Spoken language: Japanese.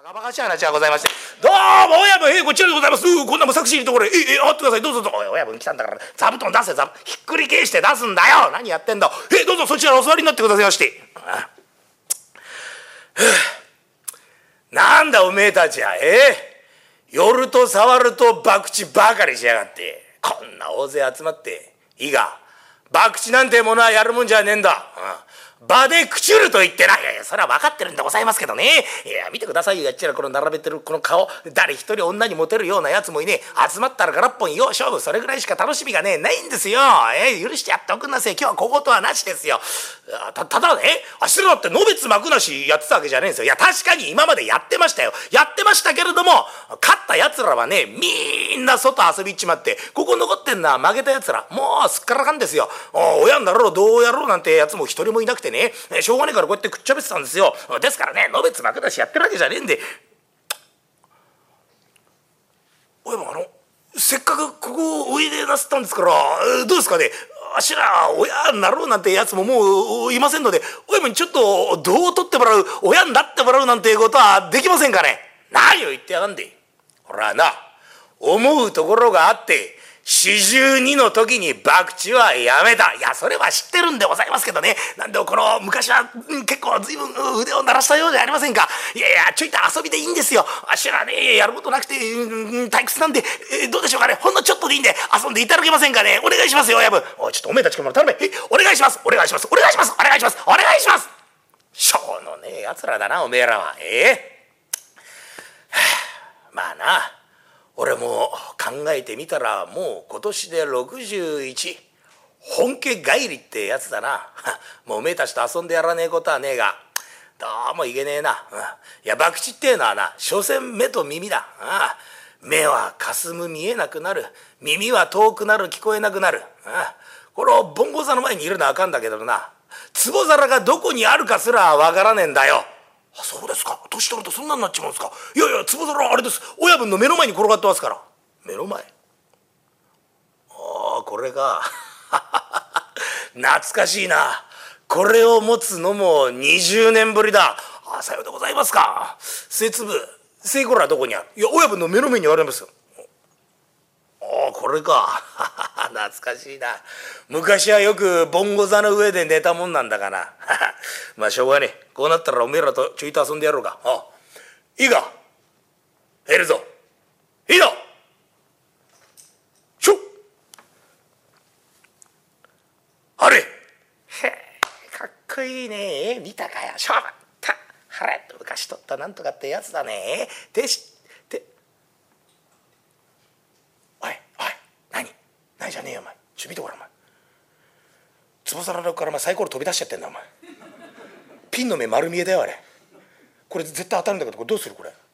バカバカしい話はございまして、どうも親分、こちらでございます。こんなむさくしいところへ、あってください、どうぞどうぞ。親分来たんだから、座布団出せ、ひっくり返して出すんだよ。何やってんだ。どうぞそちらお座りになってくださいまして。なんだおめえたちは、寄ると触ると博打ばかりしやがって、こんな大勢集まって、いいが、博打なんてものはやるもんじゃねえんだ。場でくちゅると言ってな。いやいや、それは分かってるんでございますけどね。いや、見てくださいよ、やっちらこの並べてるこの顔。誰一人女にモテるようなやつもいねえ。集まったら空っぽによう勝負、それぐらいしか楽しみがねえ、ないんですよ。許してやっておくんなせえ。今日は小言はなしですよ。ただね、あしらだってのべつ幕なしやってたわけじゃねえんですよ。いや、確かに今までやってましたよ。やってましたけれども、勝った奴らはね、みんな外遊びっちまって、ここ残ってんのは負けた奴ら。もうすっからかんですよ。親になろう、どうやろうなんてやつも一人もいなくてね、しょうがねえからこうやってくっちゃべってたんですよ。ですからね、のべつ幕なしやってるわけじゃねえんで。親分、せっかくここおいでなすったんですから、どうですかね。あしら親になろうなんてやつももういませんので、親分にちょっとどう取ってもらう、親になってもらうなんてことはできませんかね。何を言ってやがんで。ほらな、思うところがあって42の時に博打はやめた。いや、それは知ってるんでございますけどね。なんでこの昔は結構随分腕を鳴らしたようじゃありませんか。いやいや、ちょいと遊びでいいんですよ。あっしらね、やることなくて退屈なんで、どうでしょうかね。ほんのちょっとでいいんで遊んでいただけませんかね。お願いしますよ、親分。おい、ちょっとおめえたちから頼め。お願いします、お願いします、お願いします、お願いします、お願いします。しょうのねえやつらだな、おめえらは。まあな、俺も考えてみたらもう今年で61、本家帰りってやつだな。もうおめえたちと遊んでやらねえことはねえが、どうもいけねえな。いや、博打ってえのはな、所詮目と耳だ。目はかすむ、見えなくなる。耳は遠くなる、聞こえなくなる。これをボンゴ座の前にいるのはあかんだけどな、壺皿がどこにあるかすらわからねえんだよ。あ、そうですか。年取るとそんなになっちまうんですか。いやいや、壺皿はあれです。親分の目の前に転がってますから。目の前。ああ、これか。懐かしいな。これを持つのも20年ぶりだ。ああ、さようでございますか。末粒、末こらはどこにある。いや、親分の目の前にありますよ。ああ、これか。懐かしいな。昔はよくボンゴ座の上で寝たもんなんだがな。まあしょうがねえ。こうなったらおめえらとちょいと遊んでやろうか。いいか。入るぞ。いいの。しょ。あれ。へえ、かっこいいね。見たかよ。しょうまった。腹やっと昔取ったなんとかってやつだね。何じゃねえよお前。ちょ見てごらんお前。壺皿からお前サイコロ飛び出しちゃってんだお前。ピンの目丸見えだよあれ。これ絶対当たるんだけど、これどうするこれ。